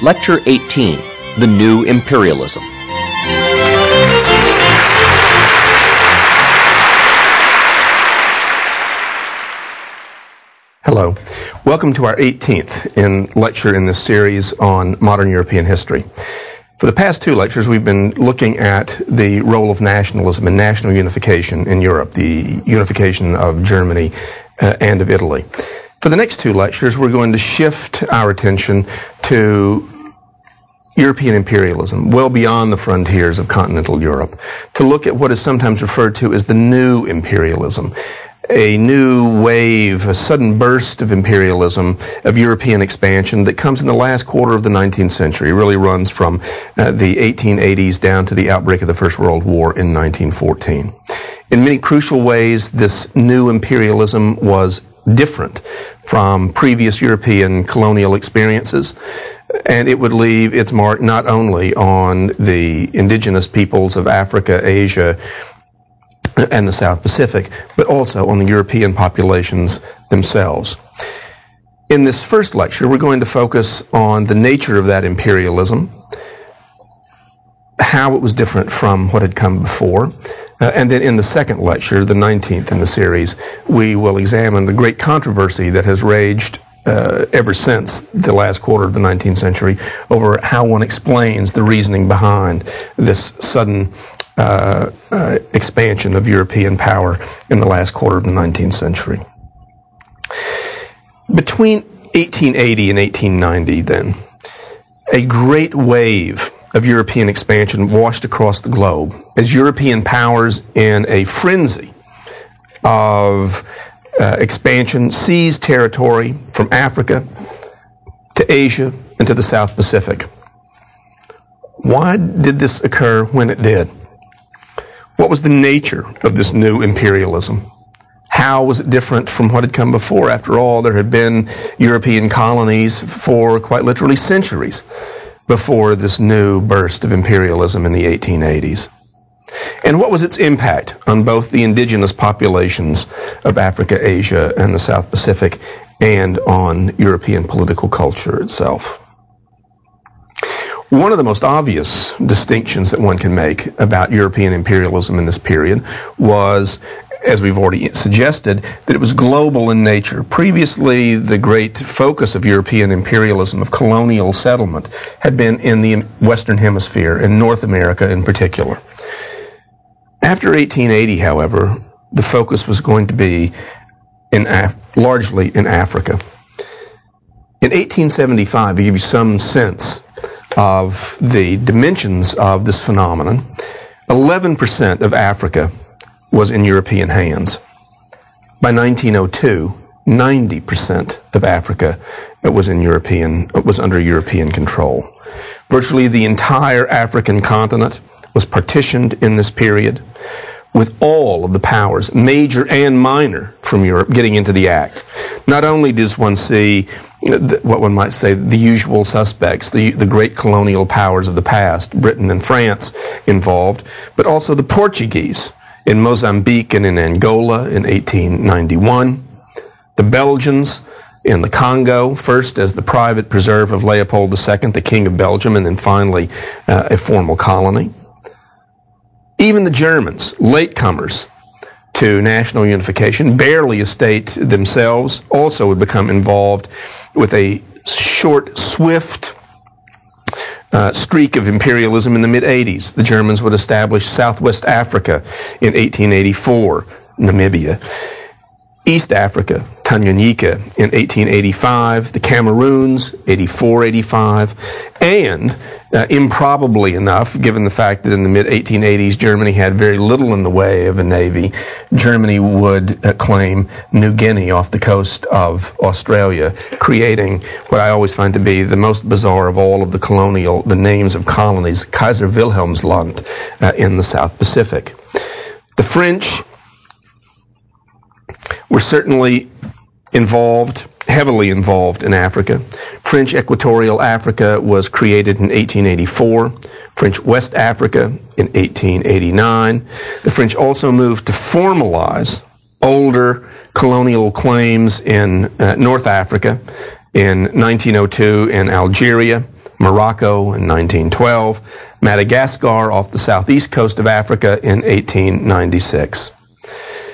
Lecture 18, The New Imperialism. Hello. Welcome to our 18th lecture in this series on modern European history. For the past two lectures, we've been looking at the role of nationalism and national unification in Europe, the unification of Germany and of Italy. For the next two lectures, we're going to shift our attention to European imperialism, well beyond the frontiers of continental Europe, to look at what is sometimes referred to as the new imperialism, a new wave, a sudden burst of imperialism, of European expansion that comes in the last quarter of the 19th century. It really runs from the 1880s down to the outbreak of the First World War in 1914. In many crucial ways, this new imperialism was different from previous European colonial experiences, and it would leave its mark not only on the indigenous peoples of Africa, Asia, and the South Pacific, but also on the European populations themselves. In this first lecture, we're going to focus on the nature of that imperialism, how it was different from what had come before, and then in the second lecture, the 19th in the series, we will examine the great controversy that has raged ever since the last quarter of the 19th century over how one explains the reasoning behind this sudden expansion of European power in the last quarter of the 19th century. Between 1880 and 1890, then, a great wave of European expansion washed across the globe as European powers, in a frenzy of expansion, seized territory from Africa to Asia and to the South Pacific. Why did this occur when it did? What was the nature of this new imperialism? How was it different from what had come before? After all, there had been European colonies for quite literally centuries before this new burst of imperialism in the 1880s. And what was its impact on both the indigenous populations of Africa, Asia, and the South Pacific, and on European political culture itself? One of the most obvious distinctions that one can make about European imperialism in this period was, as we've already suggested, that it was global in nature. Previously, the great focus of European imperialism, of colonial settlement, had been in the Western Hemisphere, in North America in particular. After 1880, however, the focus was going to be largely in Africa. In 1875, to give you some sense of the dimensions of this phenomenon, 11% of Africa was in European hands. By 1902, 90% of Africa was under European control. Virtually the entire African continent was partitioned in this period, with all of the powers, major and minor, from Europe getting into the act. Not only does one see what one might say the usual suspects, the great colonial powers of the past, Britain and France, involved, but also the Portuguese in Mozambique and in Angola in 1891, the Belgians in the Congo, first as the private preserve of Leopold II, the King of Belgium, and then finally a formal colony. Even the Germans, latecomers to national unification, barely a state themselves, also would become involved with a short, swift streak of imperialism in the mid-80s. The Germans would establish Southwest Africa in 1884, Namibia. East Africa, Tanganyika in 1885, the Cameroons, 84-85, and improbably enough, given the fact that in the mid-1880s Germany had very little in the way of a navy, Germany would claim New Guinea off the coast of Australia, creating what I always find to be the most bizarre of all of the names of colonies, Kaiser Wilhelmsland in the South Pacific. The French were certainly heavily involved in Africa. French Equatorial Africa was created in 1884, French West Africa in 1889. The French also moved to formalize older colonial claims in North Africa in 1902 in Algeria, Morocco in 1912, Madagascar off the southeast coast of Africa in 1896.